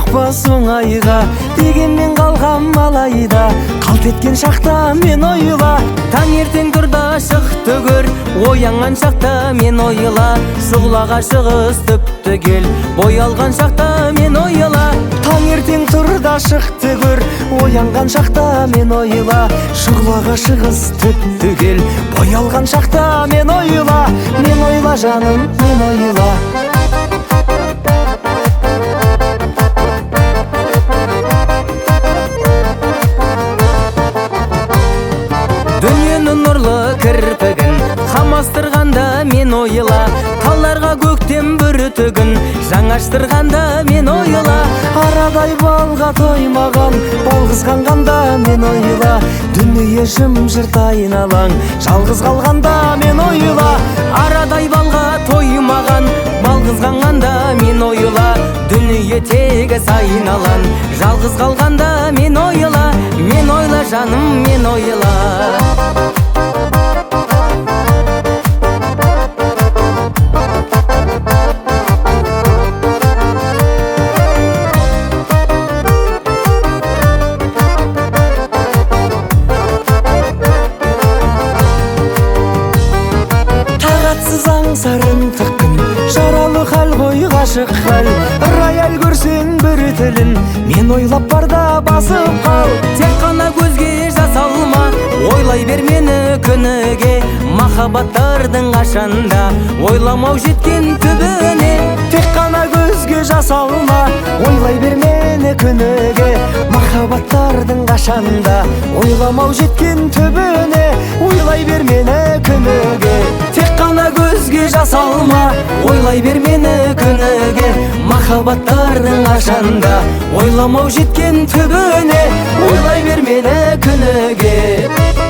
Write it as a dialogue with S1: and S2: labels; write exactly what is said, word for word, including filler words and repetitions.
S1: шықпас оңайға, дегенмен қалғам алайда. Қалт еткен шақта мен ойла, таңертең тұрда шықты көр. Оянған шақта мен ойла, шұғлаға шығыс түпті кел. Боялған шақта мен ойла, таңертең тұрда шықты көр. Оянған шақта мен ойла, шұғлаға шығыс түпті кел. Боялған шақта мен ойла, мен ойла жаным, мен ойла. Дүниенің нұрлы кірпігін қамастырғанда мен ойла, талларға көктем бүрітігін жаңаштырғанда мен ойла. Арадай балға тоймаған бал қызғанғанда мен ойла, дүние жым-жырт айналаң жалғыз қалғанда мен ойла. Арадай балға тоймаған бал қызғанғанда мен ойла, дүние тегіс айналаң жалғыз қалғанда мен ойла. Мен ойла жаным, мен ойла. Тағатсыз аңсарын тыққын, жаралы хал ғой ғашық хал. Рояль көрсең бір тілін, мен ойлап барда басып қал. Тек қана көзге жасалма, ойлай бер мені күніге. Махаббаттардың қашанда ойламау жеткен түбіне. Тек қана көзге жасалма, ойлай бер мені күніге. Махаббаттардың қашанда ойламау жеткен түбіне. Ойлай бер мені күніге. Тек қана көзге жасалма, ойлай бер мені күніге. Махаббаттардың қашанда ойламау жеткен түбіне. Ойлай бер мені күніге.